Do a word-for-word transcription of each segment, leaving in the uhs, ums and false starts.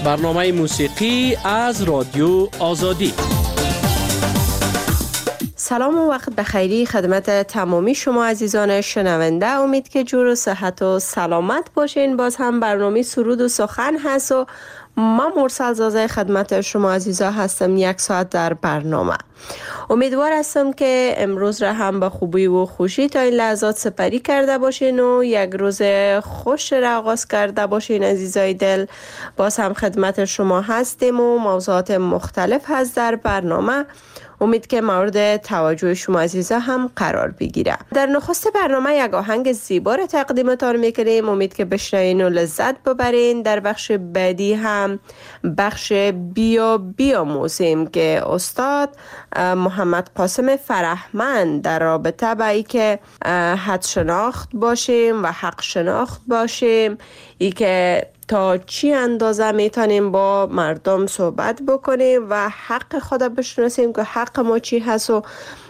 برنامه موسیقی از رادیو آزادی. سلام و وقت بخیری خدمت تمامی شما عزیزان شنونده. امید که جور و صحت و سلامت باشین. باز هم برنامه سرود و سخن هست و ما مرسل زازه خدمت شما عزیزا هستم یک ساعت در برنامه. امیدوار هستم که امروز را هم به خوبی و خوشی تا این لحظات سپری کرده باشین و یک روز خوش را آغاز کرده باشین عزیزای دل. باز هم خدمت شما هستیم و موضوعات مختلف هست در برنامه. امید که مورد توجه شما عزیزا هم قرار بگیره. در نخست برنامه یک آهنگ زیبا را تقدیمتان میکنیم. امید که بشنوین و لذت ببرین. در بخش بعدی هم بخش بیا بیا موسیم که استاد محمد قاسم فرهمند در رابطه با ای که حد شناخت باشیم و حق شناخت باشیم، ای که تا چی اندازه میتونیم با مردم صحبت بکنیم و حق خود بشناسیم که حق ما چی هست و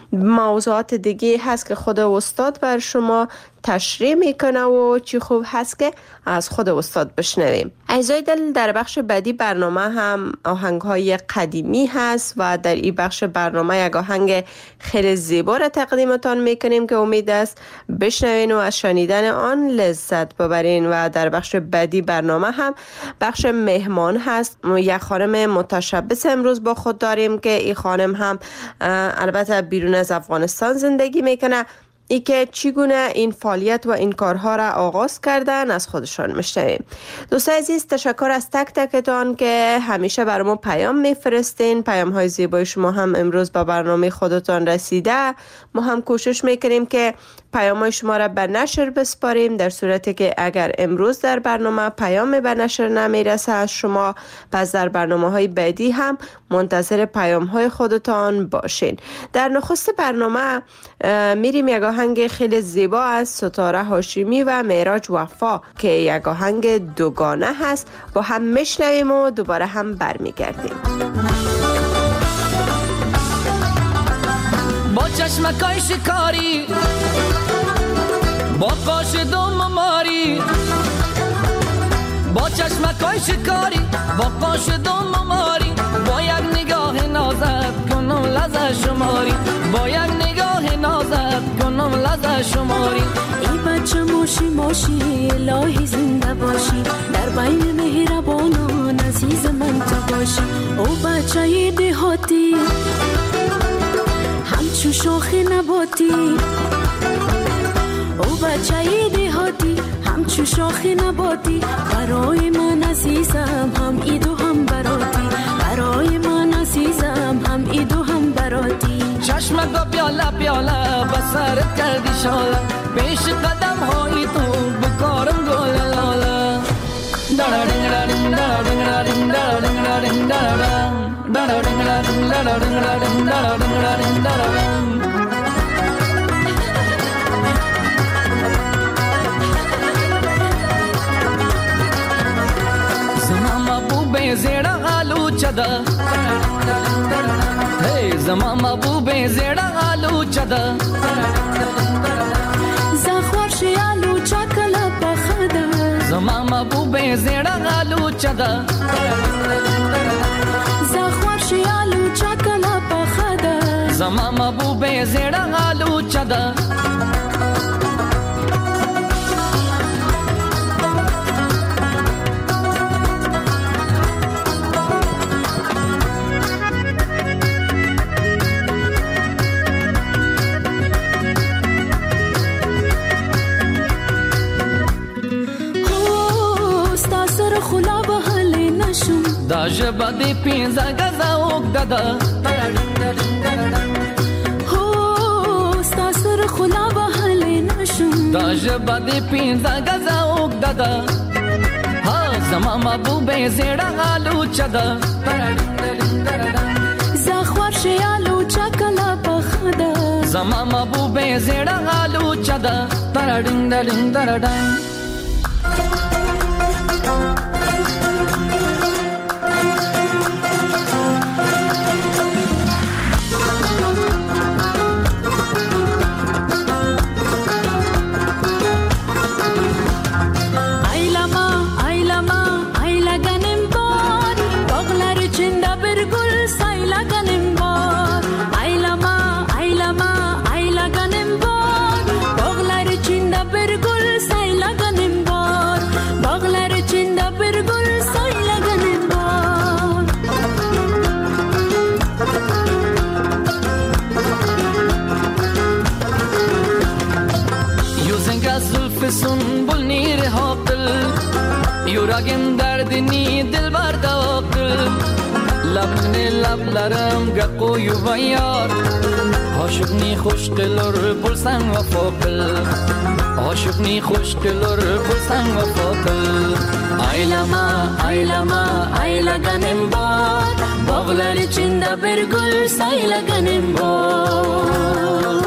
موضوعات دیگه هست که خود استاد بر شما تشریح میکنه و چی خوب هست که از خود استاد بشنویم. عزیزای دل، در بخش بعدی برنامه هم آهنگ های قدیمی هست و در این بخش برنامه یک آهنگ خیلی زیبا را تقدیمتان میکنیم که امید است بشنوین و از شنیدن آن لذت ببرین. و در بخش بعدی برنامه هم بخش مهمان هست. یک خانم متشبث امروز با خود داریم که این خانم هم البته بیرون از افغانستان زندگی میکنه. ای که چگونه این فعالیت و این کارها را آغاز کردن از خودشان میشنویم. دوستان عزیز، تشکر از تک تکتان که همیشه برامون پیام میفرستین. پیام های زیبای شما هم امروز با برنامه خودتان رسیده. ما هم کوشش میکنیم که پیام های شما را به نشر بسپاریم. در صورتی که اگر امروز در برنامه پیام به نشر نمیرسه از شما، پس در برنامه های بعدی هم منتظر پیام های خودتان باشین. در نخست برنامه میریم یک آهنگ خیلی زیبا از ستاره هاشمی و معراج وفا که یک آهنگ دوگانه هست. با هم میشنویم و دوباره هم برمیگردیم. با چشمکای شکاری، با قاش دوم ماری، با چشمکای شکاری، با قاش دوم ماری، با یک نگاه نازت کنم لذت شماری، با یک نگاه نازت کنم لذت شماری. ای بچه ماشی ماشی الهی زنده باشی، در بین مهربانان عزیز من تو باشی. او بچه دهاتی همچو شاخ نباتی، او بچه دهاتی همچو شاخ نباتی، برای من عزیزم هم ایدو هم براتی، برای من عزیزم هم ایدو هم براتی. چشمگا پیاله پیاله بسرت کردی شاله، پیش قدم های تو بکارم گل لاله. دارا دنگرا دنگ دارا دنگرا دنگ دارا دنگرا دنگ دارا دنگ دارا دنگرا دنگ دارا دنگرا دنگ دارا دنگرا دنگ دارا دنگ. زمان محبوب زیرا آلو چدا، hey زمان محبوب زیرا آلو چدا، زخوار شی آلو چکلا پخدا، زمان محبوب زیرا آلو چدا، زخوار شی آلو چکلا پخدا، زمان محبوب زیرا آلو چدا. دا جبا دی پینزا گزا اوک دادا، هو ستا سر خلا بحلی نشم، دا جبا دی پینزا گزا اوک دادا، ها زمان محبوب زیرا آلو چدا، زخوار شی آلو چکلا پخدا، زمان محبوب زیرا آلو چدا. دارا دنگ دنگ دارا دنگ. Ay lama, ay lama, ay la ganem pa. لبلرم گقوی و یار عاشقنی خوش دلر پرسن و فاقل عاشقنی خوش دلر پرسن و فاقل Aylama, aylama, aylaganim var Bağlar içinde bir gül saylaganim var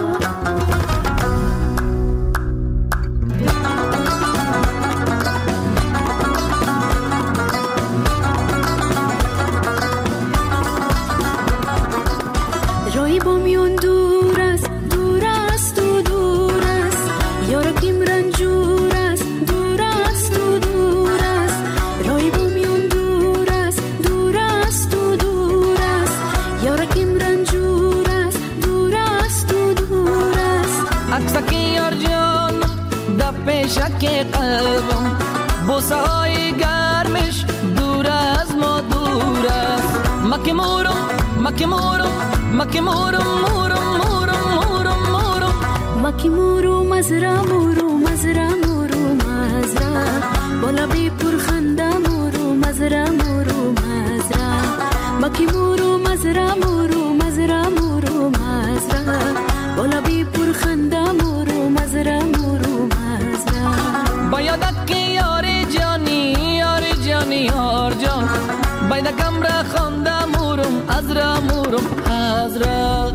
Roy bomyon dur است دور است و دور است یارکیم رنجور است دور است و دور است روی بومیون دور است دور است و دور است یارکیم رنجور است دور است و دور است عکسکی یار جان در پیشک قلبم بوسه های گرمش دور از ما دور است مکی مورم مکی مورم مکی مورم مورم مورم مورم مورم مکی مورو مزرا مورو مزرا مورو مزرا بالا بی پرخنده مورو مزرا مورو مزرا مکی مورو مزرا مورو مزرا مورو مزرا بالا بی پرخنده مورو مزرا مورو مزرا بایدک یار جانی یار جانی یار جان باید کمره خانده مورم ازرا مورم ازرا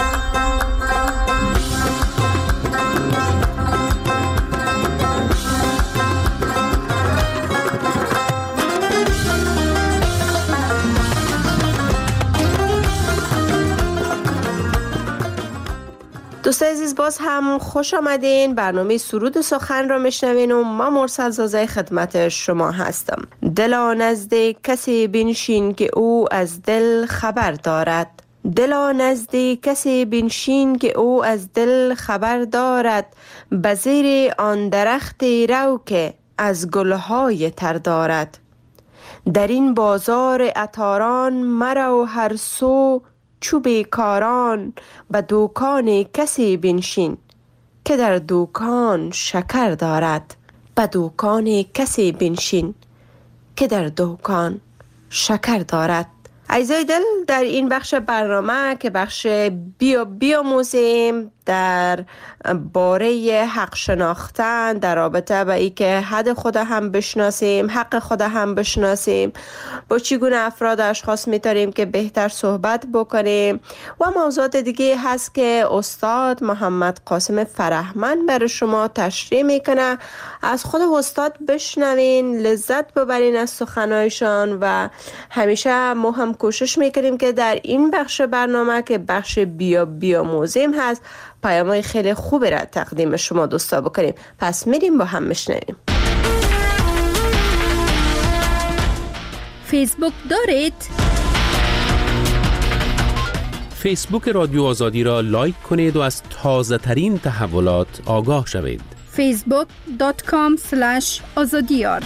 دوستان عزیز باز هم خوش آمدین. برنامه سرود و سخن را میشنوین و ما مرسل زازه خدمت شما هستم. دلا نزد کسی بنشین که او از دل خبر دارد. دلا نزد کسی بنشین که او از دل خبر دارد. به زیر آن درخت رو که از گلهای تر دارد. در این بازار عطاران مرو هر سو چوب کاران به دوکان کسی بنشین که در دوکان شکر دارد. به دوکان کسی بنشین که در دوکان شکر دارد. عزیزای دل، در این بخش برنامه که بخش بیا بیاموزیم در باره حق شناختن در رابطه با ای که حد خود هم بشناسیم، حق خود هم بشناسیم، با چگونه افراد اشخاص میتاریم که بهتر صحبت بکنیم و موضوعات دیگه هست که استاد محمد قاسم فرهمند برای شما تشریح میکنه. از خود استاد بشنوین، لذت ببرین از سخنایشان و همیشه ما هم کوشش میکنیم که در این بخش برنامه که بخش بیا بیاموزیم هست پیام‌های خیلی خوبی را تقدیم شما دوستا بکنیم. پس میریم با هم بشنویم. فیسبوک دارید؟ فیسبوک رادیو آزادی را لایک کنید و از تازه ترین تحولات آگاه شوید. فیسبوک دات کام اسلش آزادیار.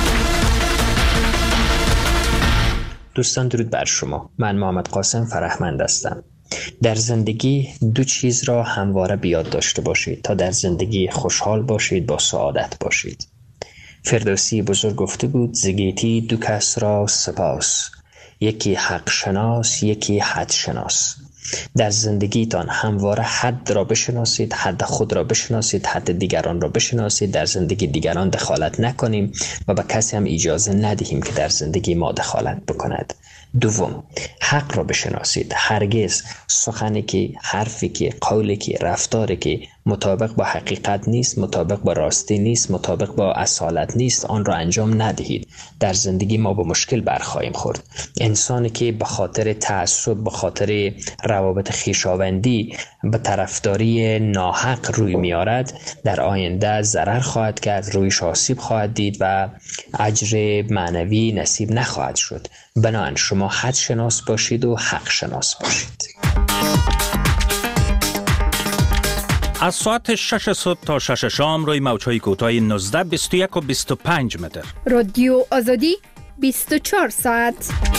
دوستان درود بر شما. من محمد قاسم فرهمند هستم. در زندگی دو چیز را همواره بیاد داشته باشید تا در زندگی خوشحال باشید، با سعادت باشید. فردوسی بزرگ گفته بود زگیتی دو کس را سپاس، یکی حق شناس، یکی حد شناس. در زندگیتان همواره حد را بشناسید، حد خود را بشناسید، حد دیگران را بشناسید. در زندگی دیگران دخالت نکنیم و به کسی هم اجازه ندهیم که در زندگی ما دخالت بکند. دوم، حق را بشناسید. هرگز سخنی که، حرفی که، قولی که، رفتاری که مطابق با حقیقت نیست، مطابق با راستی نیست، مطابق با اصالت نیست، آن را انجام ندهید. در زندگی ما با مشکل برخواهیم خورد. انسانی که به خاطر تعصب، به خاطر روابط خویشاوندی به طرفداری ناحق روی میارد، در آینده ضرر خواهد کرد، رویش آسیب خواهد دید و اجر معنوی نصیب نخواهد شد. بنابراین شما حد شناس باشید و حق شناس باشید. از ساعت شش صبح تا شش شام روی موج‌های کوتاه نوزده، بیست و یک و بیست و پنج متر. رادیو آزادی بیست و چهار ساعت.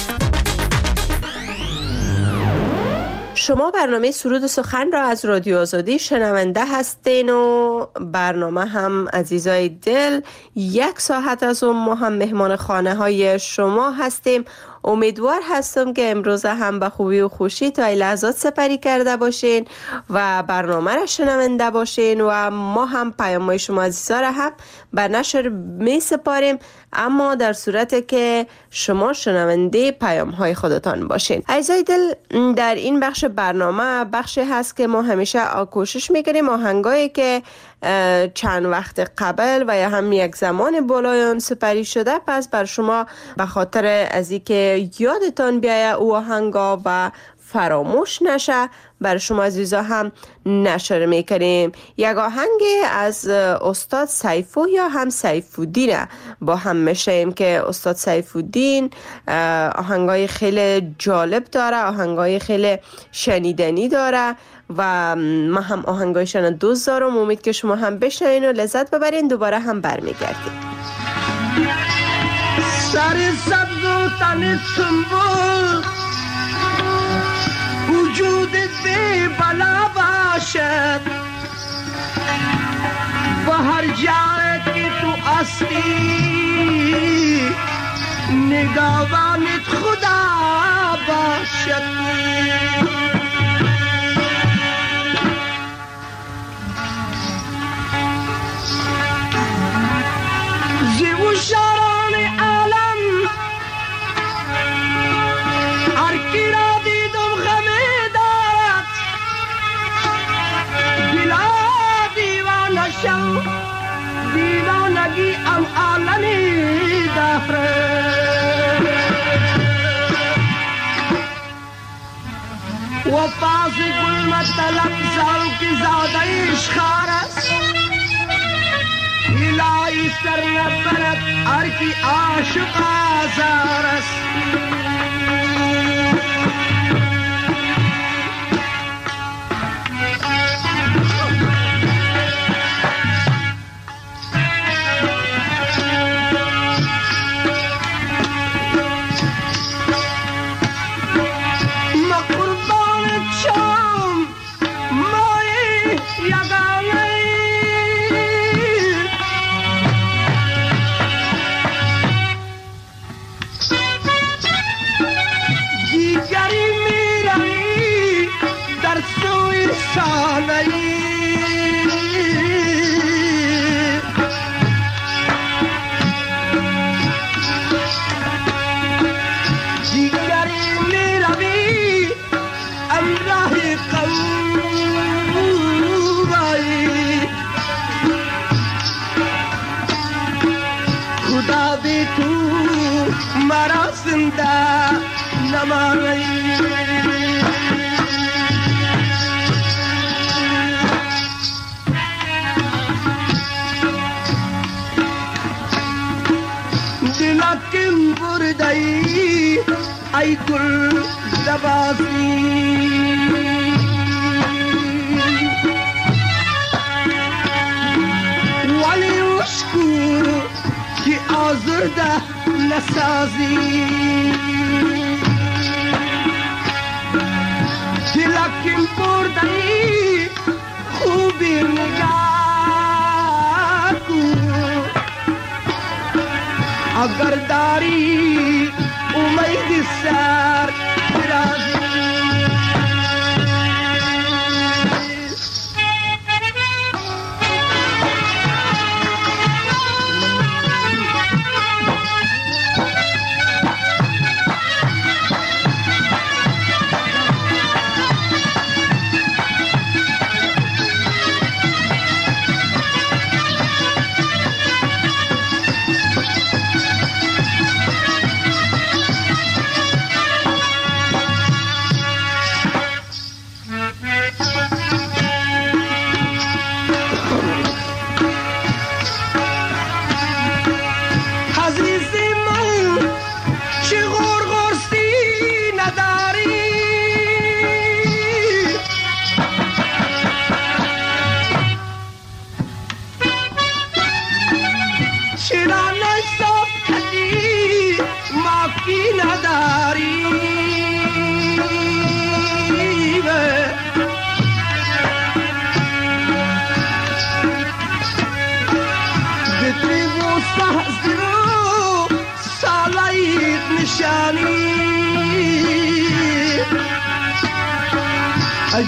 شما برنامه سرود و سخن را از رادیو آزادی شنونده هستین و برنامه هم عزیزای دل یک ساعت از اون ما هم مهمان خانه های شما هستیم. امیدوار هستم که امروز هم به خوبی و خوشی تا این لحظات سپری کرده باشین و برنامه را شنونده باشین و ما هم پیام‌های شما عزیزا را هم به نشر می سپاریم، اما در صورت که شما شنونده پیام‌های خودتان باشین. عزیزای دل، در این بخش برنامه بخشی هست که ما همیشه کوشش میکنیم آهنگایی که چند وقت قبل و یا هم یک زمان بالای آن سپری شده پس بر شما به خاطر از اینکه یادتان بیایه او آهنگا و فراموش نشه بر شما عزیزا هم نشر میکنیم. یک آهنگ از استاد سیفو یا هم سیفودین با هم میشیم که استاد سیفودین آهنگای خیلی جالب داره، آهنگای خیلی شنیدنی داره و ما هم آهنگایشان دوست دارم. امید که شما هم بشنوین و لذت ببرین. دوباره هم برمیگردیم. سر سبز و تن سنبول وجود بی بلا باشد و هر جای که تو هستی نگاهانت خدا باشد. زیو شاران عالم هر کی را دیدم غمی دارد، دلا دیوانه شو دیوانگی ام عالمی دارد. و پاس گل مطلب زوک زاده اشخار است، الهی سر نبرد هر کی عاشق آزار است. ای گل زبازی ولی اشکور که آزرده نسازی، دلکم بردی خوبی نگاه کن، اگر داری امید سر برازی.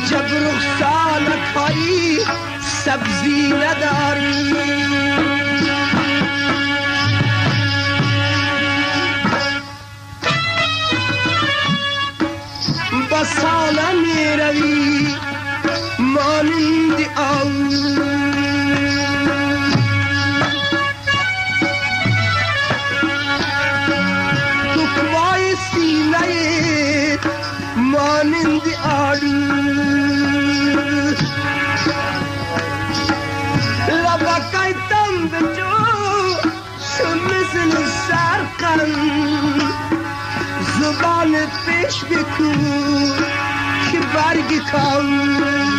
جب رخسار کاری سبزی نداری با ساله می روی مانند آو دکمای سینه مانند آلو لبکای تم بجو شو مثل سرقم زبان پیش بکو که برگ کن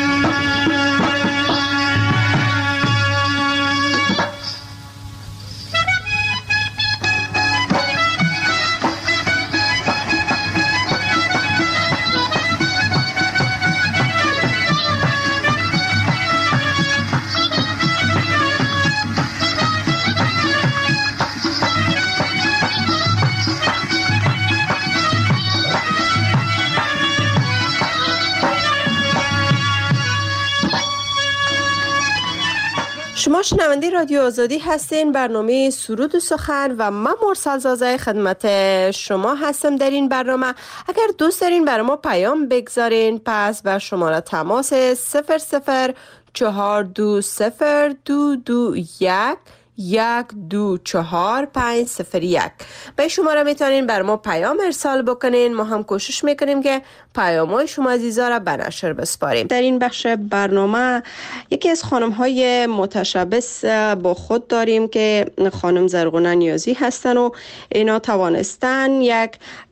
شما شنونده رادیو آزادی هستین. برنامه سرود و سخن و من مرسل زازه خدمت شما هستم در این برنامه. اگر دوست دارین برای ما پیام بگذارین پس بر شماره تماس صفر صفر چهار دو صفر دو دو یک یک دو چهار پنج صفر یک به شماره میتونین بر ما پیام ارسال بکنین. ما هم کوشش میکنیم که پیام‌های شما عزیزا را به نشر بسپاریم. در این بخش برنامه یکی از خانم‌های متشبث با خود داریم که خانم زرغونه نیازی هستن و اینا توانستن یک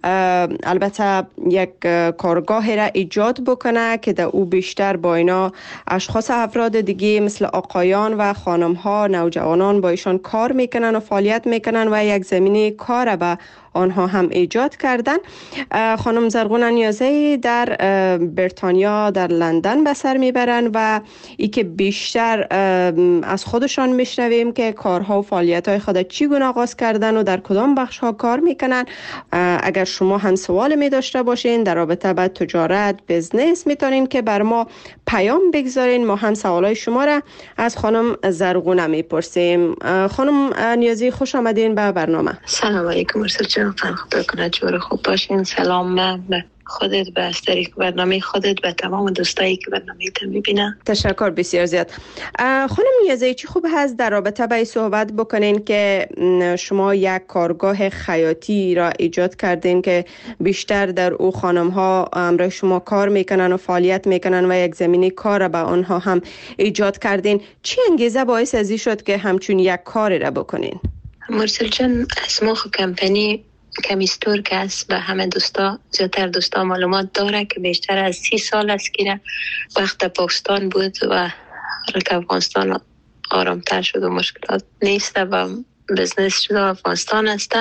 البته یک کارگاه را ایجاد بکنه که در او بیشتر با اینا اشخاص افراد دیگه مثل آقایان و خانم‌ها نوجوانان با ایشان کار میکنن و فعالیت میکنن و یک زمینه کار به آنها هم ایجاد کردن. خانم زرغونه نیازی در بریتانیا در لندن به سر میبرن و ای که بیشتر از خودشان میشنویم که کارها و فعالیت‌های خود چگونه آغاز کردن و در کدام بخش‌ها کار میکنن. اگر شما هم سوال می داشته باشین در رابطه با تجارت بزنس میتونین که بر ما پیام بگذارین. ما هم سوالای شما را از خانم زرغونه میپرسیم. خانم نیازی خوش آمدین به برنامه. سلام علیکم مرسل جان، خدا کنه جور خوب باشین. سلام به خودت، به از طریق برنامه خودت، به تمام دوستایی که برنامه تا میبینن. تشکر بسیار زیاد. خانم نیازی چی خوب هست در رابطه با صحبت بکنین که شما یک کارگاه خیاطی را ایجاد کردین که بیشتر در او خانم ها همراه شما کار میکنن و فعالیت میکنن و یک زمینه کار به آنها هم ایجاد کردین. چی انگیزه باعث ازی شد که همچون یک کاری را بکنین؟ مرسل جان، اسم کمپانی کمیستور که است به همه دوستا زیادتر دوستا معلومات داره که بیشتر از سی سال است که وقت پاکستان بود و که افغانستان آرامتر شد و مشکلات نیست و بزنس شده و افغانستان است.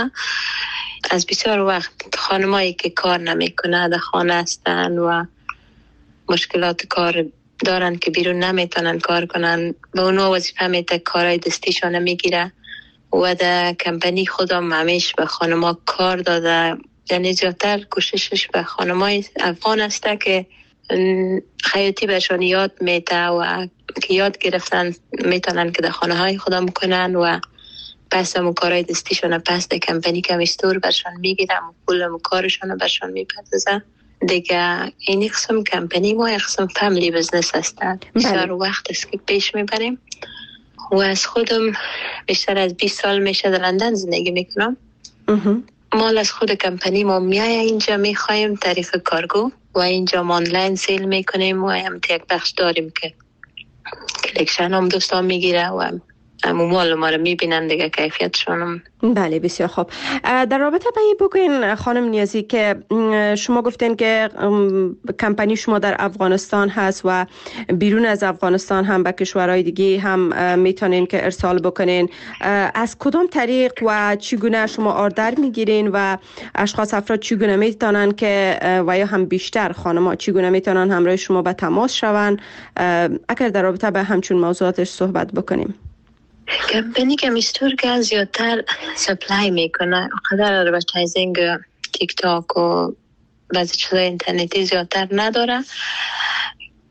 از بسیار وقت خانمایی که کار نمیکنه در خانه هستن و مشکلات کار دارن که بیرون نمیتونن کار کنن و اونو وظیفه میده کارهای دستیشان میگیره و در کمپانی خودم همیشه به خانم‌ها کار داده. یعنی زیادتر کوششش به خانم‌های افغان است که خیاطی بهشان یاد میده و که یاد گرفتن میتونن که در خانه‌های خودم کنن و پس هم کارهای دستیشون پس در کمپانی کمیستور برشان میگیرم و پول هم کارشان برشان میپردازن. دیگه این قسم کمپانی ما یک قسم فامیلی بزنس هستن. بسیار وقت است که پیش میبریم و از خودم بیشتر از بیست سال میشه در لندن زندگی میکنم. مال از خود کمپانی ما میای اینجا میخوایم طریق کارگو و اینجا ما آنلاین سیل میکنیم و هم یک بخش داریم که کلکشن هم دوستان میگیره و همون مال ما رو میبینن دیگه کیفیتشون هم. بله بسیار خوب. در رابطه با این بگوین خانم نیازی که شما گفتین که کمپانی شما در افغانستان هست و بیرون از افغانستان هم به کشورهای دیگه هم میتونین که ارسال بکنین. از کدام طریق و چگونه شما آردر میگیرین و اشخاص افراد چگونه میتونن که و یا هم بیشتر خانم‌ها چگونه میتونن همراه شما به تماس شون؟ اگر در رابطه با همچون موضوعاتش صحبت بکنیم. کمپانی کمیستور که زیادتر سپلای میکنه قدر ادورتایزینگ تیک تاک و بعضی چیزای اینترنتی زیادتر نداره.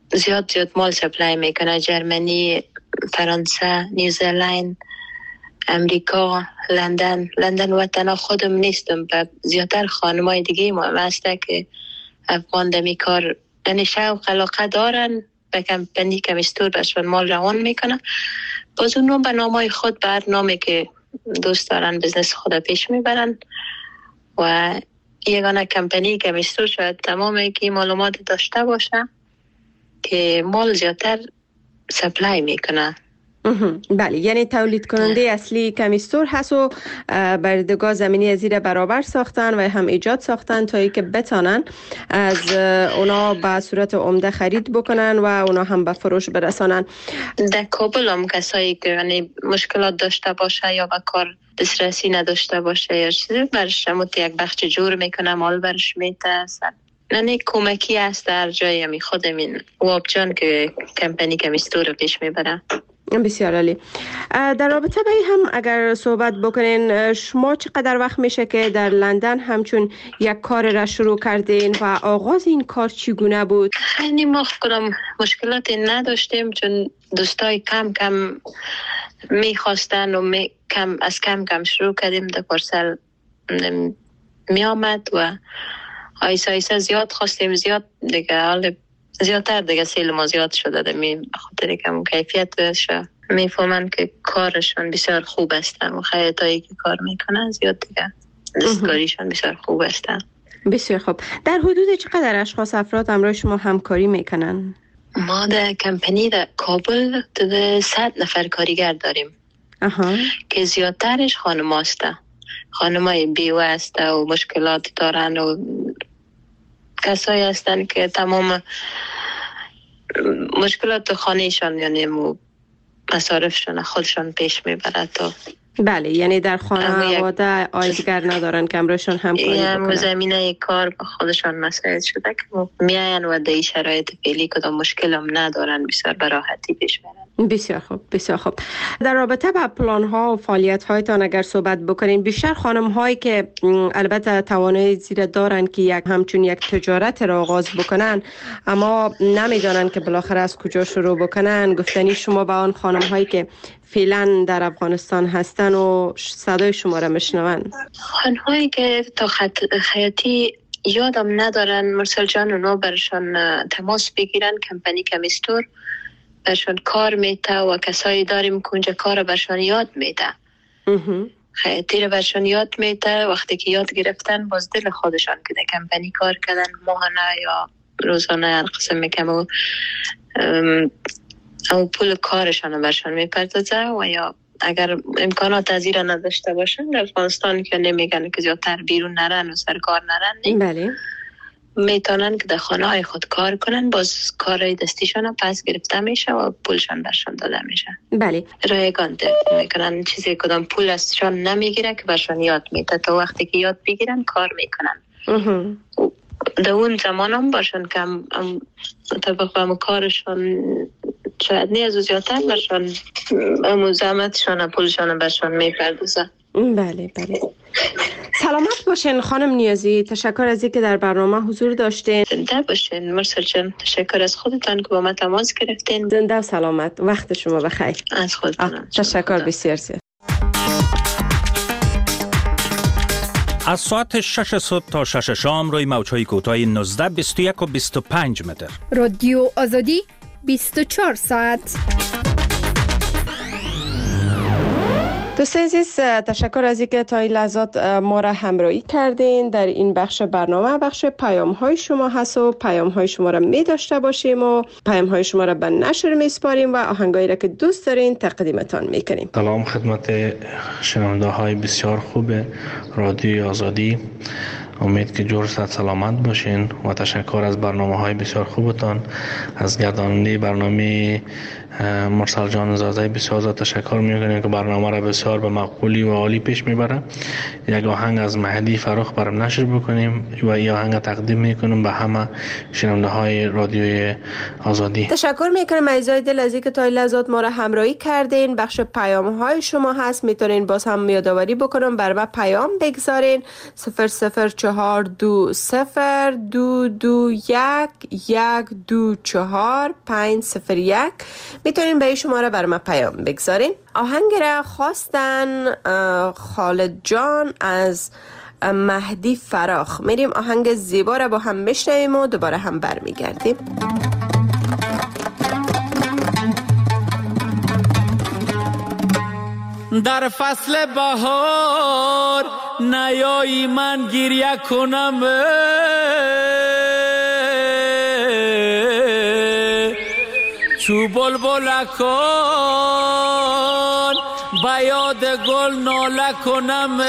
زیاد زیاد مال سپلای میکنه. جرمنی، فرانسه، نیوزلند، امریکا، لندن. لندن وطن خودم نیستم، زیادتر خانمای دیگه ما هسته که افغان دمی کار یعنی شوق علاقه دارن به کمپنی کمیستور برشون مال روان میکنه. باز اونو به نامای خود برنامه که دوست دارن بزنس خود پیش میبرن و یگانه کمپنی کمیستور شاید تمام که معلومات داشته باشه که مال زیادتر سپلای میکنه. بله، یعنی تولید کننده اصلی کمیستور هست و بردگاه زمینی زیر برابر ساختن و هم ایجاد ساختن تا ای که بتانن از اونا به صورت عمده خرید بکنن و اونا هم به فروش برسانن. در کابل هم کسایی که یعنی مشکلات داشته باشه یا به کار دسترسی نداشته باشه یا چیزی برش هموت یک بخش جور میکنه، مال برش میته. یعنی کمکی هست در جای همی خود همین واب جان که کمپنی کمیستور رو پیش میبره. بسیار عالی. در رابطه به هم اگر صحبت بکنین، شما چقدر وقت میشه که در لندن همچون یک کار را شروع کردین و آغاز این کار چگونه بود؟ خیلی ما کنم مشکلاتی نداشتیم چون دوستای کم کم میخواستن و می کم از کم کم شروع کردیم. در پارسل می آمد و ایسا ایسا زیاد خواستیم، زیاد دیگه حال زیادتر دیگه سیل ما زیاد شده ده می خاطر که اون کیفیتش میفهمن که کارشان بسیار خوب است و خیلیتایی که کار میکنن زیاد دیگه دستکاریشان بسیار خوب است. بسیار خوب. در حدود چقدر اشخاص افراد همراه شما همکاری میکنن؟ ما در کمپنی در کابل در صد نفر کارگر داریم. اها. که زیادترش خانم هسته، خانم های بیوه هسته و مشکلات دارن و کسایی هستن که تمام مشکلات خانهشان یعنی مصارفشان خودشان پیش میبرد. تا بله، یعنی در خانواده آیدگر ندارن که امروشان همکاری بکنن. زمینه کار به خودشان مساعد شده که میاین و در شرایط فعلی کدام مشکل هم ندارن، بسیار به راحتی پیش برن. بسیار خوب، بسیار خوب. در رابطه با پلان ها و فعالیت هایتان اگر صحبت بکنین، بیشتر خانم هایی که البته توانایی زیر دارن که یک همچون یک تجارت را آغاز بکنن اما نمیدانن که بالاخره از کجا شروع بکنن، گفتنی شما با آن خانم هایی که فعلا در افغانستان هستن و صدای شما را میشنون؟ خانم هایی که تا خط خیاطی یادم ندارن مرسل جان اونا برشان تماس بگیرن، کمپنی کمیستور برشان کار میته و کسایی داریم که اونجا کار برشان یاد میته. خیاطی رو برشان یاد میته. وقتی که یاد گرفتن باز دل خودشان که در کمپنی کار کردن ماهانه یا روزانه هر قسم میکم و او پول کارشان رو برشان میپردازه و یا اگر امکانات از ایران نداشته باشن در افغانستان که نمیگن که زیادتر بیرون نرن و سرکار نرن، بله، میتونن که در خانه های خود کار کنن، باز کارهای دستیشان هم پس گرفته میشه و پولشان برشان داده میشه. بله، رایگان میکنن، چیزی کدام پول ازشان نمیگیره که برشان یاد میده. تا وقتی که یاد بگیرن کار میکنن. در اون زمان هم باشن که هم طبق همون کارشان شاید نیاز و زیادتر برشان همون زحمتشان پولشان برشان میپردازه. بله بله. سلامت باشین خانم نیازی، تشکر از اینکه در برنامه حضور داشتین. زنده باشین مرسل جان، تشکر از خودتان که با ما تماس گرفتین. زنده و سلامت، وقت شما بخیر. از خودتان تشکر بسیار زیاد. از ساعت شش صبح تا شش شام روی موج‌های کوتاه نوزده، بیست و یک و بیست و پنج متر. رادیو آزادی بیست و چهار ساعت. دوستان عزیز، تشکر از اینکه تا این لحظات ما را همراهی کردین. در این بخش برنامه بخش پیام های شما هست و پیام های شما را می داشته باشیم و پیام های شما را به نشر می سپاریم و آهنگایی را که دوست دارین تقدیمتان می کنیم. سلام خدمت شنونده های بسیار خوب رادیو آزادی، امید که جور صحت سلامت باشین و تشکر از برنامه های بسیار خوبتان. از گرداننده برنامه مرسل جان زاده بسیار زیاد تشکر میکنیم که برنامه را بسیار به مقبولی و عالی پیش میبره. یک آهنگ از مهدی فراخ برام نشر بکنیم و این آهنگ تقدیم میکنیم به همه شنونده های رادیوی آزادی. تشکر میکنم عزیزای دل از اینکه تا این لحظات ما را همراهی کردین. بخش پیام های شما هست، میتونین باز هم یادآوری بکنم بر ما پیام بگذارین. صفر صفر چهار چهار دو صفر دو دو یک یک دو چهار پنج صفر یک میتونین به این شماره بر ما پیام بگذارین. آهنگ را خواستن خالد جان از مهدی فراخ. میریم آهنگ زیبا را با هم بشنویم و دوباره هم برمیگردیم. در فصل بهار نیایی من گریه کنم، چو بلبلکان با یاد گل ناله کنم.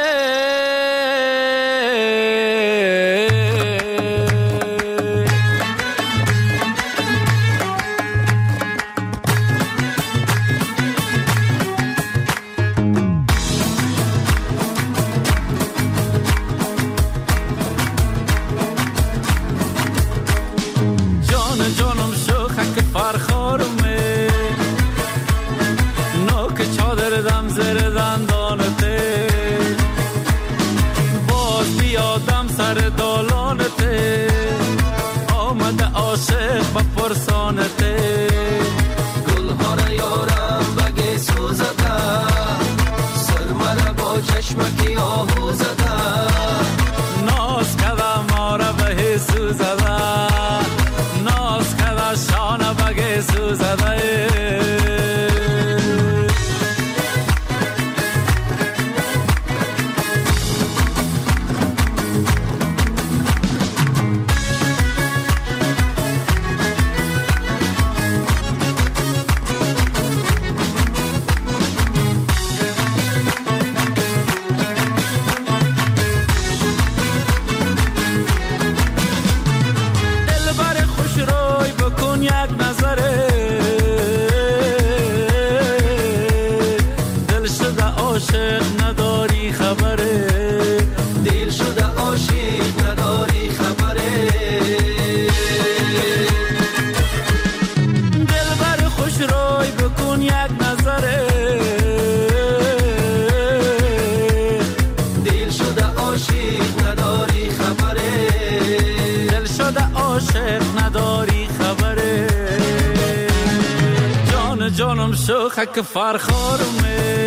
خک فرخارمه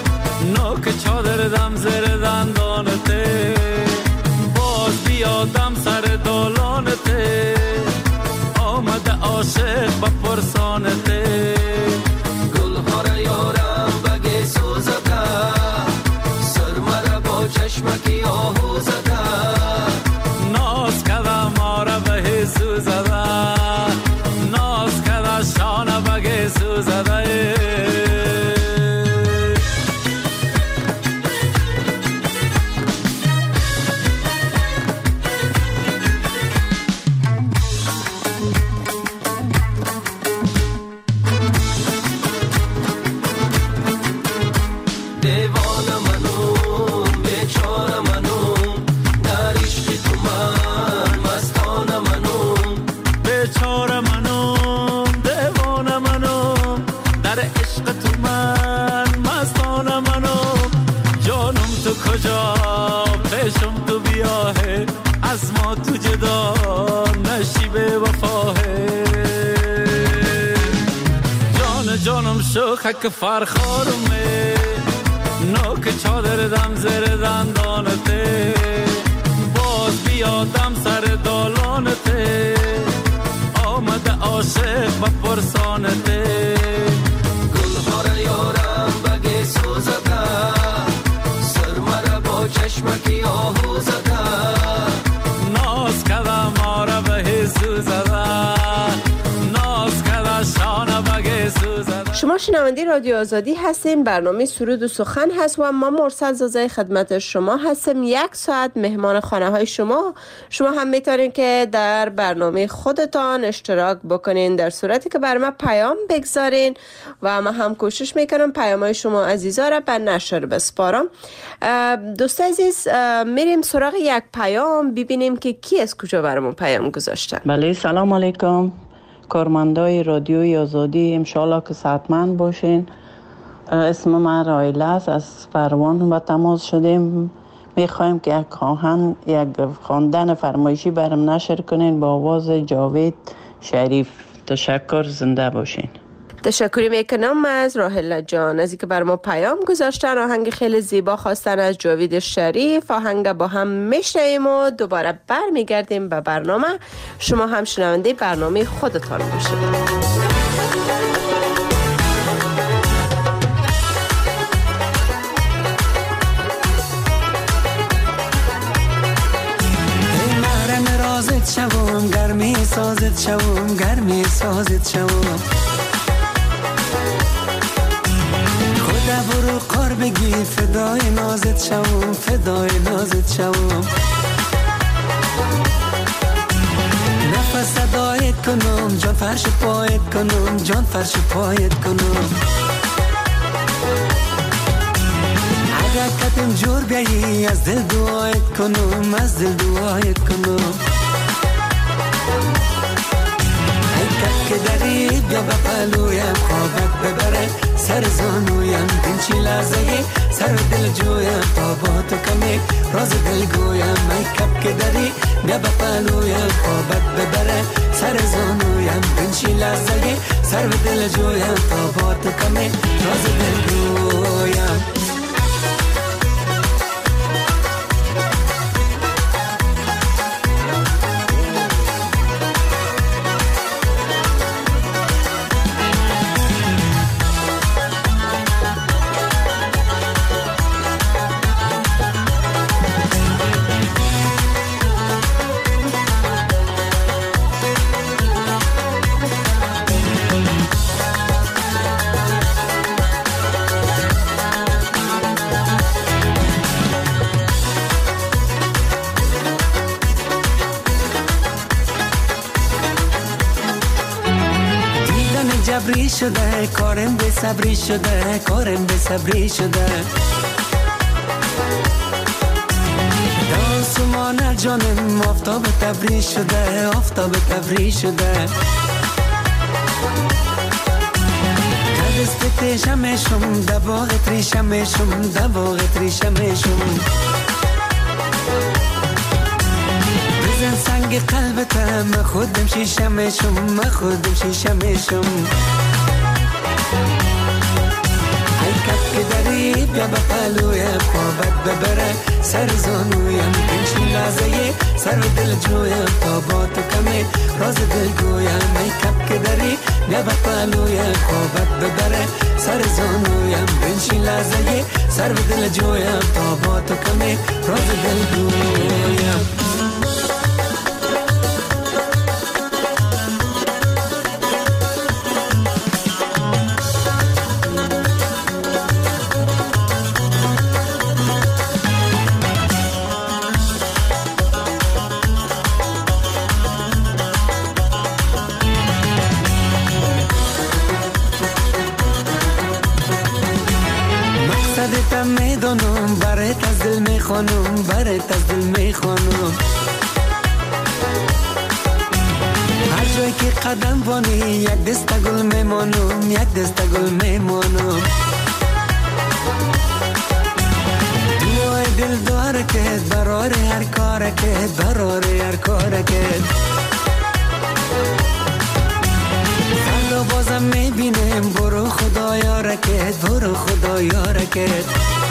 نوک چادر دم زیر دندانته، باز بیادم سر دالانته، آمده عاشق با پرسانته. گل ها را یارم بگه سوزده، سرمه با چشمکی آهو زده، ناز کده ما را به سوزده، ناز کده شانه بگه سوزده. خک فرخارمه نوک چادر دم زیر دندانته، باز بیادم سر دالانته، آمده عاشق با پرسانته. گل ها را یارم بگه سوزده، سرمه را با چشمکی آهو زده، ناز کده ما را به سوزده، ناز کده شانه بگه سوزده. شما شنونده رادیو آزادی هستین. برنامه سرود و سخن هست و ما مرسل زازای خدمت شما هستم. یک ساعت مهمان خانه های شما. شما هم میتونین که در برنامه خودتان اشتراک بکنین در صورتی که بر ما پیام بگذارین و ما هم کوشش میکنم پیام های شما عزیزا را به نشر بسپارم. دوست عزیز، میریم سراغ یک پیام ببینیم که کی از کجا برامون پیام گذاشتن. بله، سلام علیکم کارمندای رادیوی آزادی، انشالله که صحتمند باشین. اسم من رایله است، از فروان با تماس شدیم. میخوایم که یک آهنگ یک خواندن فرمایشی برام نشر کنین با آواز جاوید شریف. تشکر، زنده باشین. تشکری میکنم از راهله جان از اینکه بر ما پیام گذاشتن. آهنگ خیلی زیبا خواستن از جاوید شریف. آهنگ با هم میشنویم و دوباره برمیگردیم به برنامه. شما هم شنونده برنامه خودتان باشید. شوم گرمی سازت شوم گرمی سازت شوم خدا برو قار بگی فدای نازت شوم فدای نازت شوم نفس صدایت کنم جان فرش پایت کنم جان فرش پایت کنم اگر کتم جور بیایی از دل دعایت کنم از دل دعایت کنم که داری بیا به پلویم خوابت ببره سر زانویم دنچی لحظه سر دل جویم تا با تو کمی راز دل گویم ای کب که داری بیا به پلویم خوابت ببره سر زانویم دنچی لحظه سر دل جویم تا با تو کمی راز دل گویم جبری شده کارم به صبری شده کارم به صبری شده دانسمان جانم آفتاب تبری شده آفتاب تبری شده دست تیشمشم دباغ تریشمشم دباغ تریشمشم بزن سنگ قلبتم من خودم شیشمشم من خودم شیشمشم ای کب که داری بیا به پلویم خوابت ببره سر زانویم بنشین لحظه سر دل جویم تا با تو کمی راز دل گویم ای کب که داری بیا به پلویم خوابت ببره سر زانویم بنشین لحظه سر دل جویم تا با تو کمی راز دل گویم میدونم برات از دل میخوانم برات از دل میخوانم هر جایی که قدم وانی یک دسته گل میمانم یک دسته گل میمانم دعای دل داره که برار هر کاره که برار هر کاره که فردا بازم میبینم برو خدایا رکت برو خدایا رکت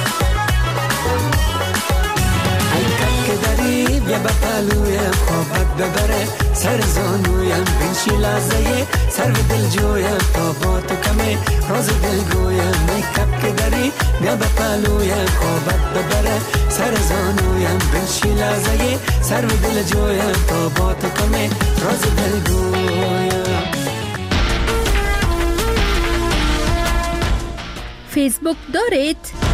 ای کب که داری بیا به پلویم خوابت ببره سر زانویم بنشی لحظه سر دل جویم تا با تو کمی راز دل گویم ای کب که داری بیا به پلویم خوابت ببره سر زانویم بنشی لحظه سر دل جویم تا با تو کمی راز دل گویم. فیسبوک دارید؟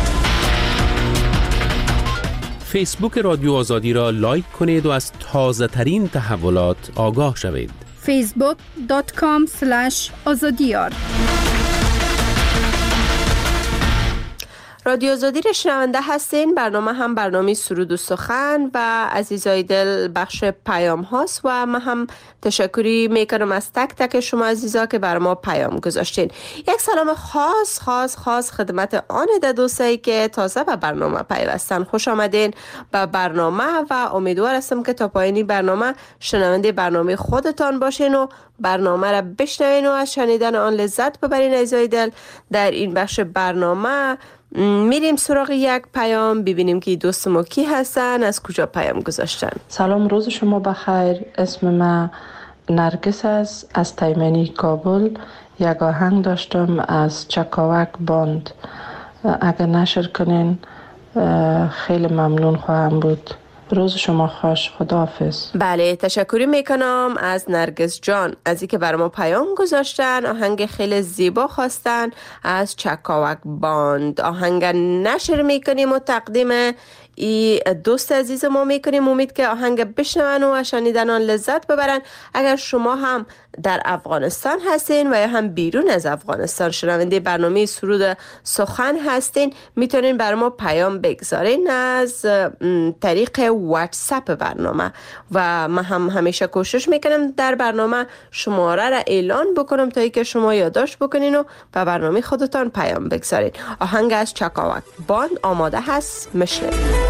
فیسبوک رادیو آزادی را لایک کنید و از تازه ترین تحولات آگاه شوید. فیسبوک دات کام اسلش آزادیار. رادیو آزادی را شنونده هستین. برنامه هم برنامه سرود و سخن و عزیزای دل بخش پیام هاست و من هم تشکری میکنم از تک تک شما عزیزا که بر ما پیام گذاشتین. یک سلام خاص خاص خاص خدمت آن ده دوستایی که تازه به برنامه پیوستن. خوش آمدین به برنامه و امیدوار هستم که تا پایانی برنامه شنونده برنامه خودتان باشین و برنامه را بشنوین و از شنیدن آن لذت ببرین عزیزای دل. در این بخش برنامه میریم سراغ یک پیام، ببینیم که دوست ما کی هستن، از کجا پیام گذاشتن. سلام، روز شما بخیر. اسم من نرگس است، از تیمنی کابل. یک آهنگ داشتم از چکاوک باند، اگر نشر کنین خیلی ممنون خواهم بود. روز شما خوش، خداحافظ. بله، تشکری میکنم از نرگس جان از اینکه برای ما پیام گذاشتن. آهنگ خیلی زیبا خواستن از چکاوک باند. آهنگ نشر میکنیم و تقدیم ای دوست عزیز ما میکنیم. امید که آهنگ بشنون و شنیدن آن لذت ببرن. اگر شما هم در افغانستان هستین و یا هم بیرون از افغانستان شنونده برنامه سرود سخن هستین، میتونین بر ما پیام بگذارین از طریق واتساپ برنامه و من هم همیشه کوشش میکنم در برنامه شماره را اعلان بکنم تا اینکه شما یادداشت بکنین و به برنامه خودتان پیام بگذارین. آهنگ از چکاوک باند آماده هست، میشنوید.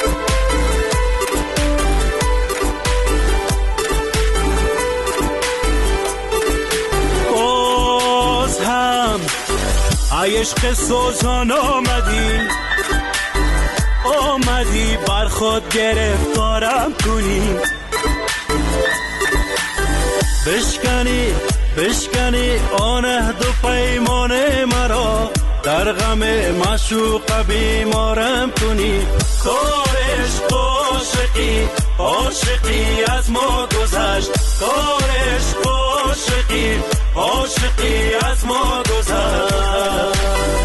عشق سوزان آمدی آمدی بر خود گرفتارم کنی، بشکنی بشکنی آن عهد و پیمان مرا، در غم معشوق بیمارم کنی. کار عشق عاشقی عاشقی از ما گذشت، کار عشق عاشقی عاشقی از ما گذشت.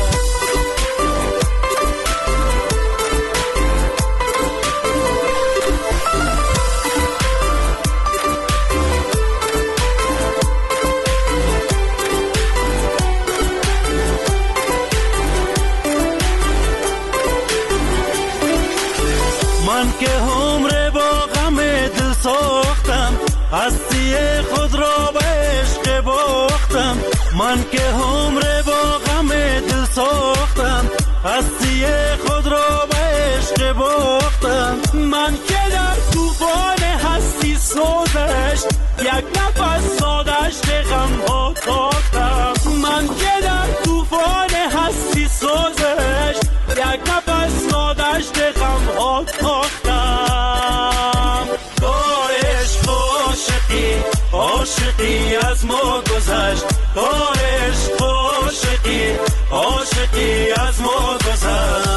من که عمر با غم دل ساختم، هستی خود را به عشق باختم. من که عمر با غم دل ساختم، هستی خود را به عشق باختم. من که در طوفان هستی سوزش، یک نفس سادشت غم ها تاختم. من که در طوفان هستی سوزش، یک نفس سادشت غم ها تاختم. کار عشق عاشقی عاشقی از ما گذشت، کار عشق عاشقی عاشقی از ما گذشت.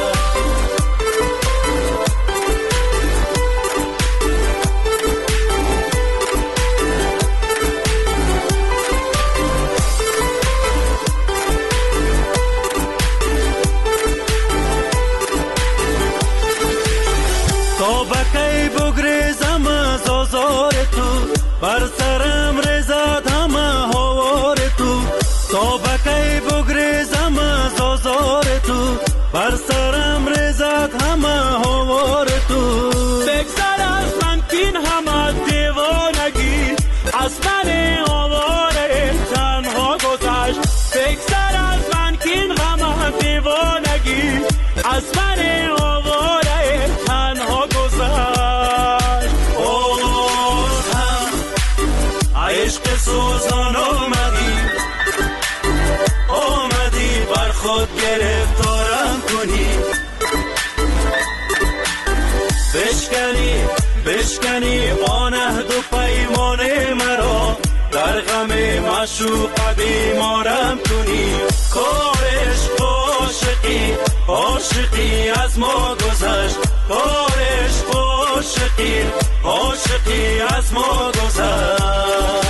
تا بکی بگریزم از آزار تو، بر سرم ریزد همه هوار تو. تا بکی بگریزم از آزار تو، بر سرم ریزد همه هوار تو. بگذر از من کین همه دیوانگی، از من آواره تنها گذشت. بگذر از من کین همه دیوانگی، از من آواره تنها گذشت. عشق سوزان آمدی آمدی بر خود گرفتارم کنی، بشکنی بشکنی آن عهد و پیمان مرا، در غم معشوق بیمارم کنی. کار عشق عاشقی عاشقی از ما گذشت، کار عشق عاشقی عاشقی از ما گذشت.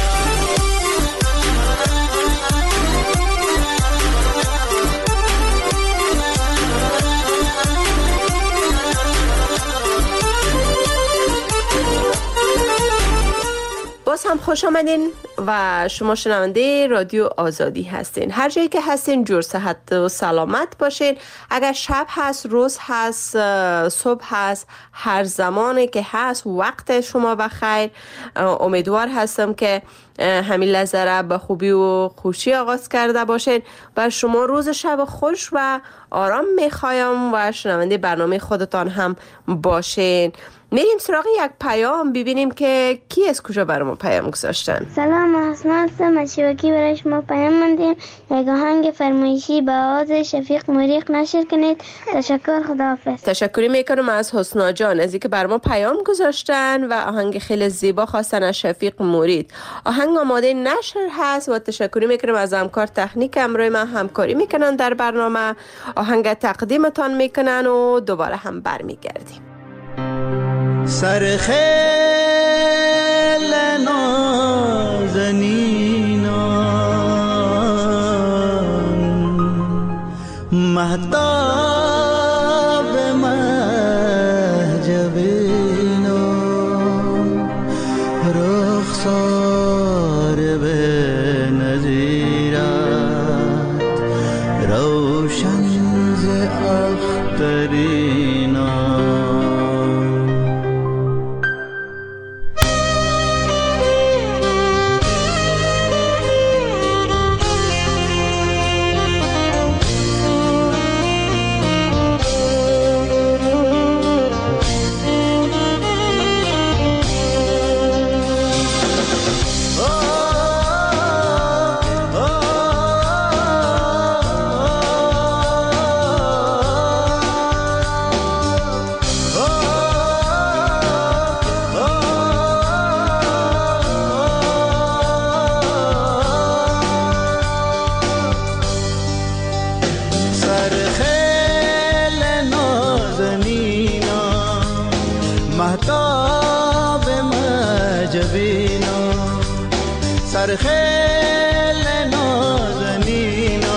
باز هم خوش آمدین و شما شنونده رادیو آزادی هستین. هر جایی که هستین جور صحت و سلامت باشین. اگر شب هست، روز هست، صبح هست، هر زمانی که هست وقت شما بخیر. امیدوار هستم که همین لحظه را به خوبی و خوشی آغاز کرده باشین و شما روز شب خوش و آرام میخوایم و شنونده برنامه خودتان هم باشین. میریم سراغ یک پیام ببینیم که کی از کجا برای پیام گذاشتن. سلام، اسماء هستم از شبکی. برای شما پیام مندیم. یک آهنگ فرمایشی به آواز شفیق موریخ نشر کنید. تشکر، خداحافظ. تشکری میکنم از حسنا جان از اینکه برای ما پیام گذاشتن و آهنگ خیلی زیبا خواستن از شفیق مورید. آهنگ آماده نشر هست و تشکری میکنم از همکار تکنیک امروی ما همکاری میکنن در برنامه. آهنگ تقدیمتان میکنن و دوباره هم برمیگردیم. سر خیل نازنینان مهتاب مهجبینان رخسار به نظیرت روشن ز اخترینان سر خیل نازنینا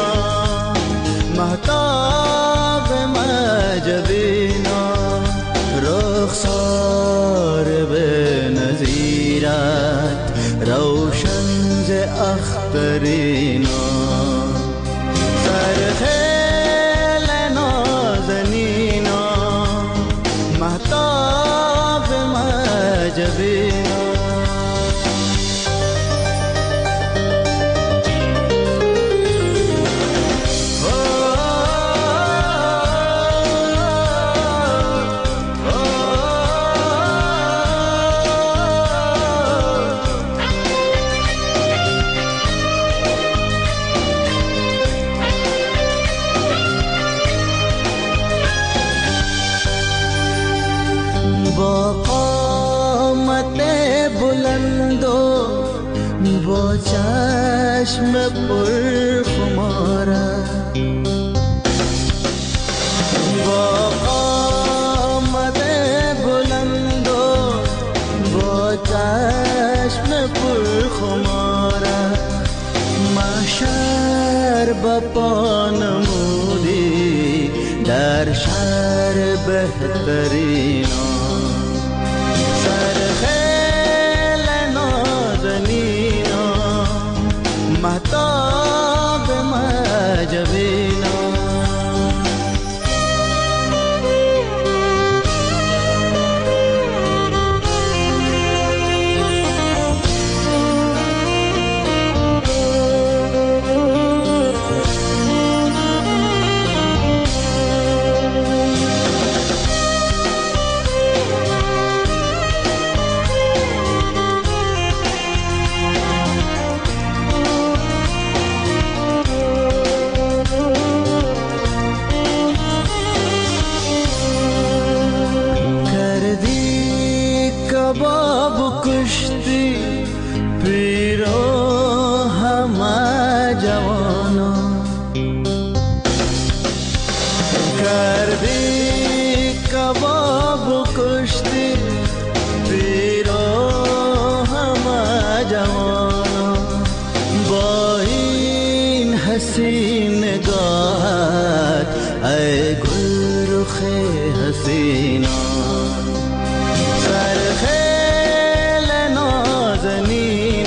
مهتاب مجبینا رخسار به نظیرت روشن ز اخترینا سر خیل نازنینا مهتاب مجبینا با چشم پر خمارت با قامت بلند و با چشم پر خمارت محشر با پا نمودی در شهر بهترین سر خیل نازنین مهتاب مجبینا کباب کشتی پیرو همه جوانا کردی کباب کشتی پیرو همه جوانا با این حسین نگاهت ای گل رخ حسینا سر خیل نازنین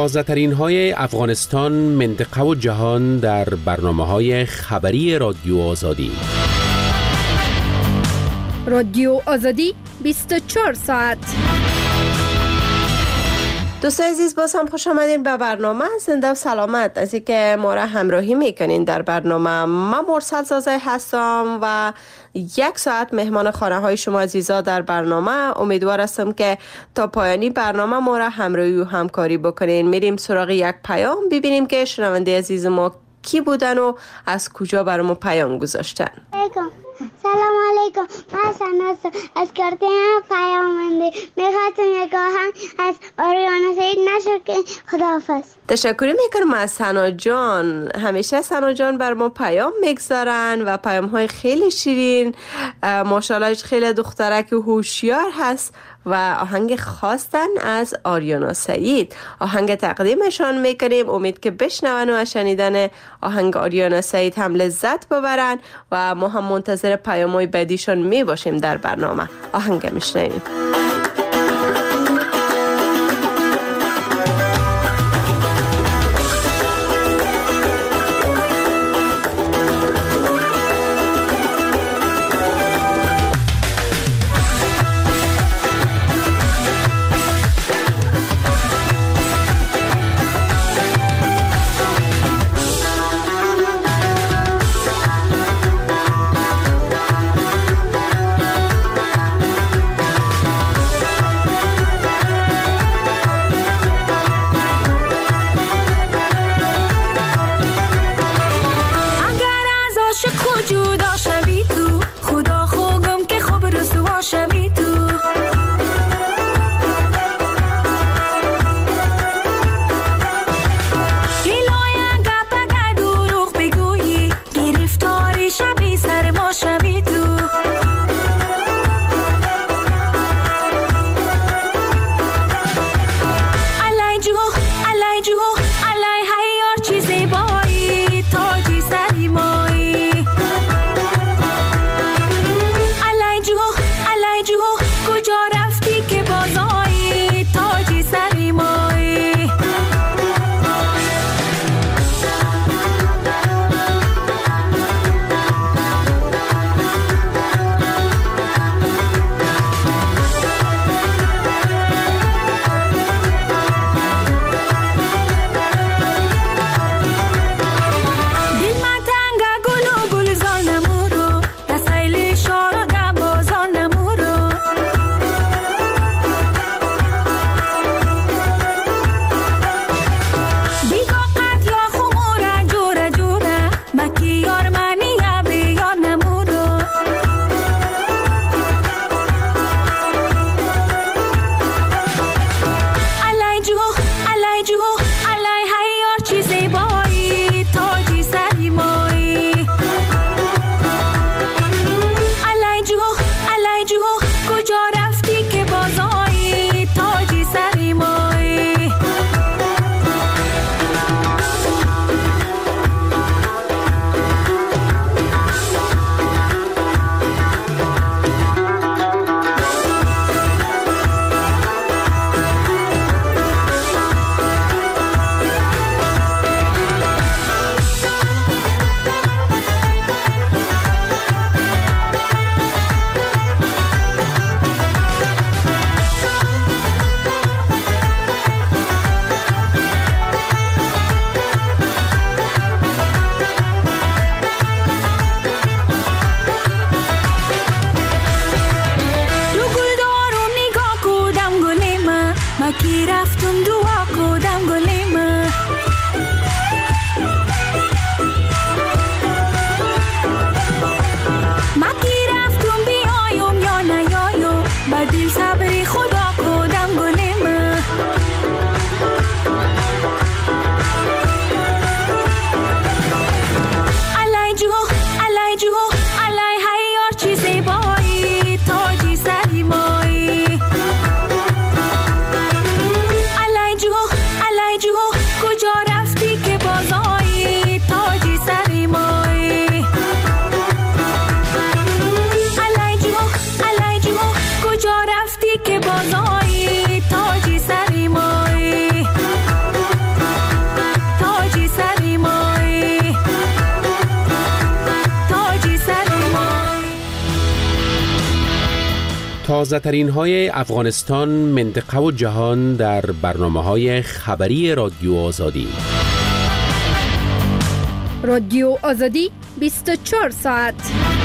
تازه ترین های افغانستان، منطقه و جهان در برنامه های خبری رادیو آزادی. رادیو آزادی بیست و چهار ساعت. دوستان عزیز، باز هم خوش آمدین به برنامه زنده و سلامت. از اینکه ما را همراهی میکنین در برنامه. من مرسل زازه هستم و یک ساعت مهمان خانه های شما عزیزا در برنامه. امیدوار هستم که تا پایانی برنامه ما را همراهی و همکاری بکنین. میریم سراغ یک پیام، ببینیم که شنونده عزیز ما کی بودن و از کجا برامون پیام گذاشتن. سلام علیکم، من سناس از کارتین پیامنده. میخواستم یک آهنگ از آریانا سعید نشر که خداحافظ. تشکر میکنم از سنا جان. همیشه سنا جان بر ما پیام میگذارن و پیام های خیلی شیرین. ماشاءالله خیلی دخترک و هوشیار هست و آهنگ خواستن از آریانا سعید. آهنگ تقدیمشان میکنیم. امید که بشنون و شنیدن آهنگ آریانا سعید هم لذت ببرن و ما هم منتظر پیام‌های بعدیشان می باشیم در برنامه. آهنگ میشنویم. تازه ترین های افغانستان، منطقه و جهان در برنامه های خبری رادیو آزادی. رادیو آزادی بیست و چهار ساعت.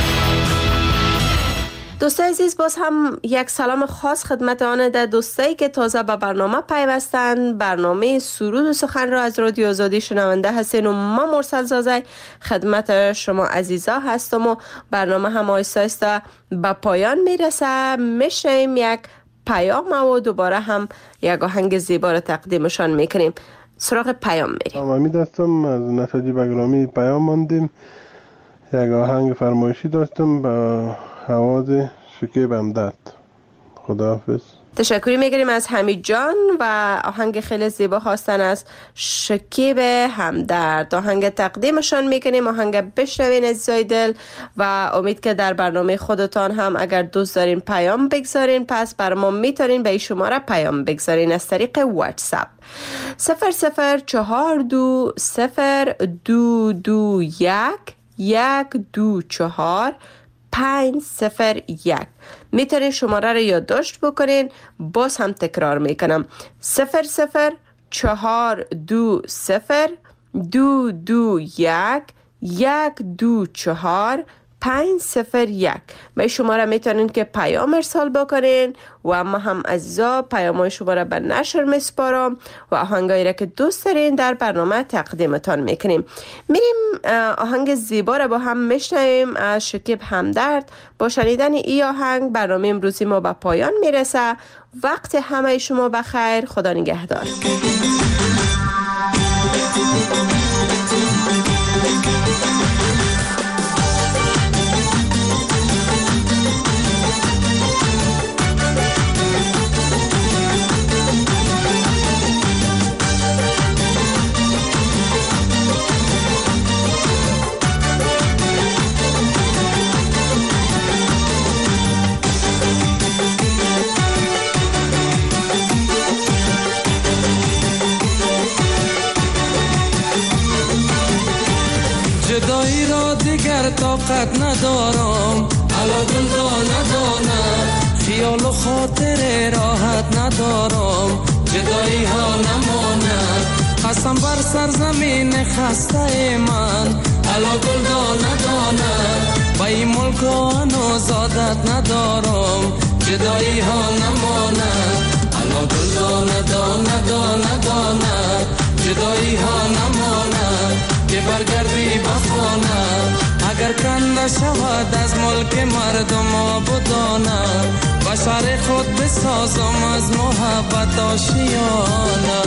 دوستای عزیز، باز هم یک سلام خاص خدمت آن در دوستایی که تازه به برنامه پیوستند. برنامه سرود و سخن را از رادیو آزادی شنونده هستین و من مرسل زازی خدمت شما عزیزا هستم و برنامه هم آیسته آیسته به پایان میرسه. میشنیم یک پیام و دوباره هم یک آهنگ زیبا را تقدیمشان میکنیم. سراغ پیام میریم. امید هستم از نساجی بگرامی. پیام ماندیم، یک آهنگ فرمایشی داشتم با آواز شکیب همدرد. خداحافظ. تشکری میگیریم از حمید جان و آهنگ خیلی زیبا خواستن از شکیب همدرد. آهنگ تقدیمشان میکنیم، آهنگ بشنوین عزیزای دل و امید که در برنامه خودتان هم اگر دوست دارین پیام بگذارین، پس بر ما میتونین به این شماره پیام بگذارین از طریق واتساپ صفر صفر چهار دو صفر دو دو یک یک دو چهار پنج صفر یک. میتونین شماره رو یادداشت بکنین، باز هم تکرار میکنم صفر صفر چهار دو صفر دو دو یک یک دو چهار پنج صفر یک. به شماره میتونین که پیام ارسال بکنین و اما هم عزیزا پیامای شما را به نشر میسپارم و آهنگایی را که دوست دارین در برنامه تقدیمتان میکنیم. میریم آهنگ زیبا را با هم میشنویم از شکیب همدرد. با شنیدن این آهنگ برنامه امروزی ما به پایان میرسه. وقت همه شما بخیر. خدا نگهدار. جدایی را دیگر طاقت ندارم، علا دل دا ندانم، خیال و خاطر راحت ندارم، جدایی ها نماند، قسم بر سرزمین خسته من، علا دل دا ندانم، با این ملک آنو زادت ندارم، جدایی ها نماند، علا دل دا ندانم ندانم، جدایی ها نماند، که برگردی بخانه اگر کنده شود از ملک مردم آبادانه، بشر خود بسازم از محبت آشیانه.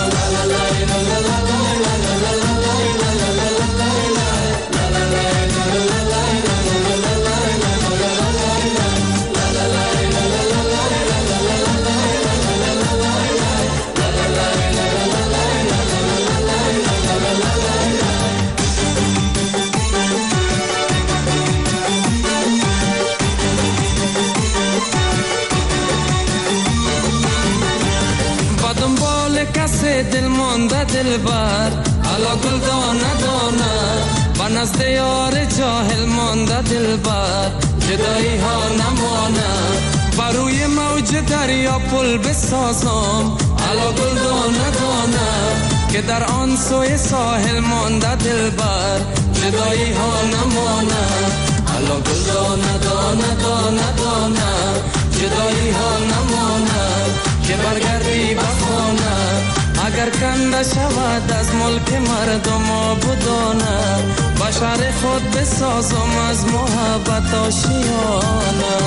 دل مانده دل بر علا گل دانه دانه، و نزد یار جاهل مانده دل بر جدایی ها نمانه، بروی موج دریا پل بسازم علا گل دانه دانه، که در آن سوی ساحل مانده دل بر جدایی ها نمانه، علا گل دانه دانه دانه دانه، جدایی ها نمانه، که برگردی بخانه اگر کنده شود از ملک مردم آبادانه، بشر خود بسازم از محبت آشیانه.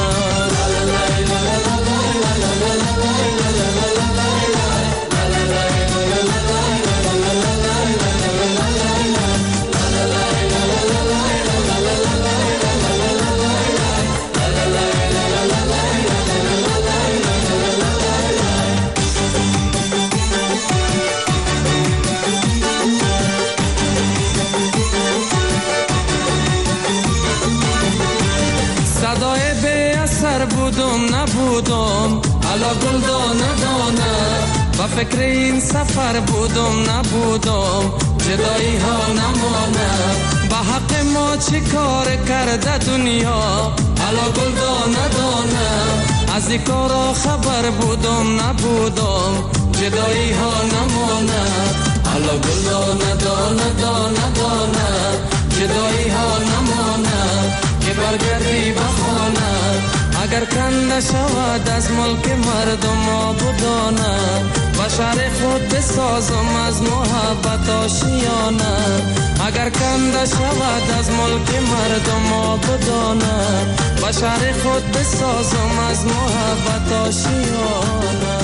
بودم نبودم علا گل دانه دانه، و فکر این سفر بودم نبودم جدایی ها نمانه، به حق ما چی کار کرده دنیا علا گل دانه دانه، از این کارا خبر بودم نبودم جدایی ها نماند حالا گل دانه دانه دانه دانه جدایی ها نماند که برگردی بخواند اگر کنده شود از ملک مردم آبادانه بشر خود بسازم از محبت آشیانه اگر کنده شود از ملک مردم آبادانه بشر خود بسازم از محبت آشیانه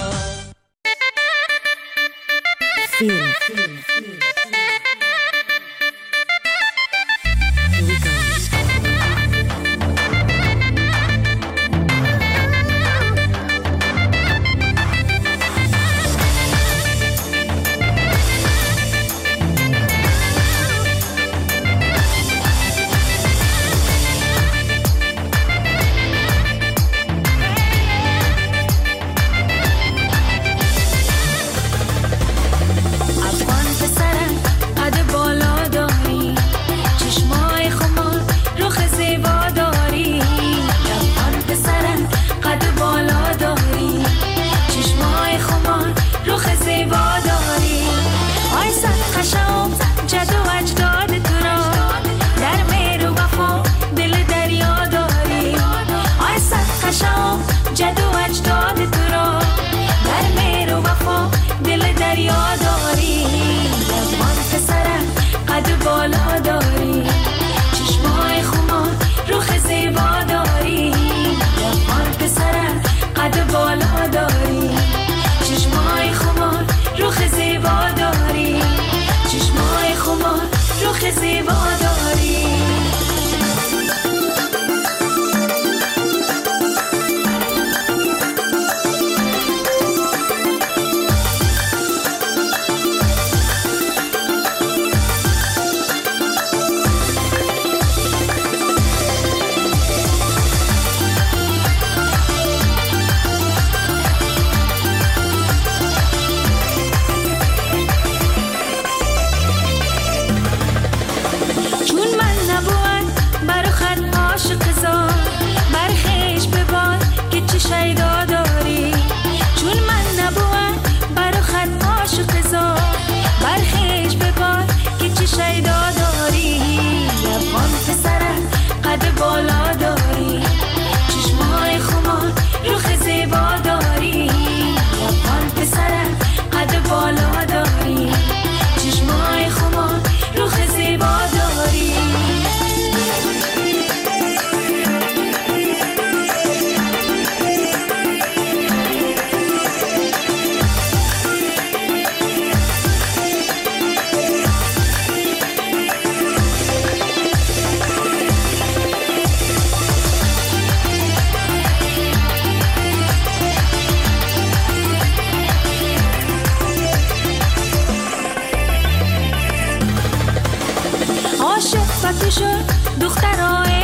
فیلم دخترای